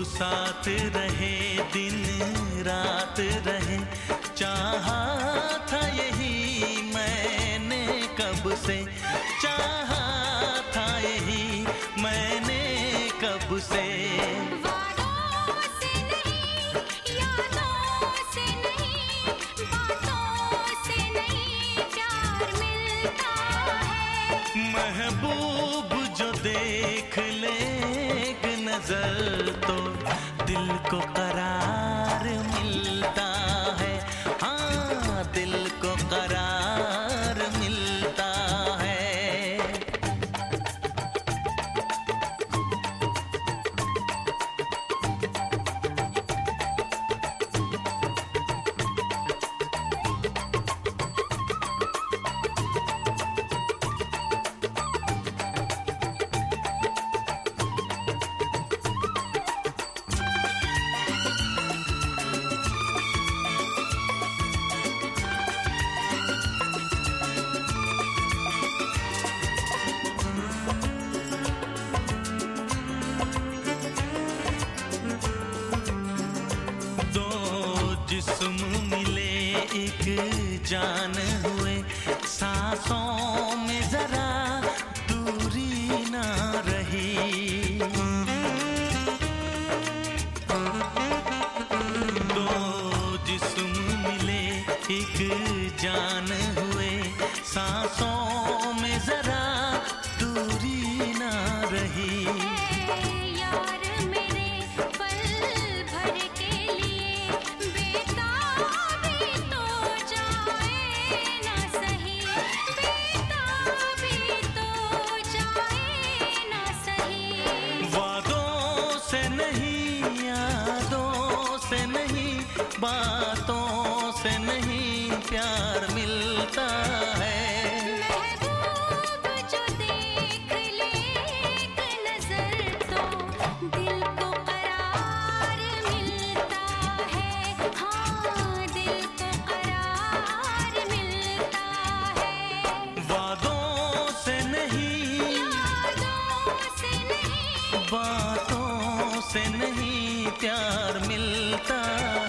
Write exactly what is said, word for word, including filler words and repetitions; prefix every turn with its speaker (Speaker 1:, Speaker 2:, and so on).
Speaker 1: साथ रहे, दिन रात रहे, चाहा था यही मैंने कब से, चाहा था यही मैंने कब से।
Speaker 2: वादों से नहीं, यादों से नहीं, बातों से नहीं प्यार मिलता है।
Speaker 1: महबूब जो देख ले एक नजर तो दिल को करार मिलता है, हाँ दिल को करार मिलता है। जिस्म मिले एक जान हुए, सांसों में जरा दूरी ना रही। दो जिस्म मिले एक जान हुए, सांसों में जरा दूरी ना रही। बातों से नहीं प्यार मिलता है।
Speaker 2: महबूब जो देख ले एक नजर तो दिल को करार मिलता है, हाँ दिल को करार मिलता है।
Speaker 1: वादों से नहीं,
Speaker 2: यादों से नहीं,
Speaker 1: बातों से नहीं प्यार मिलता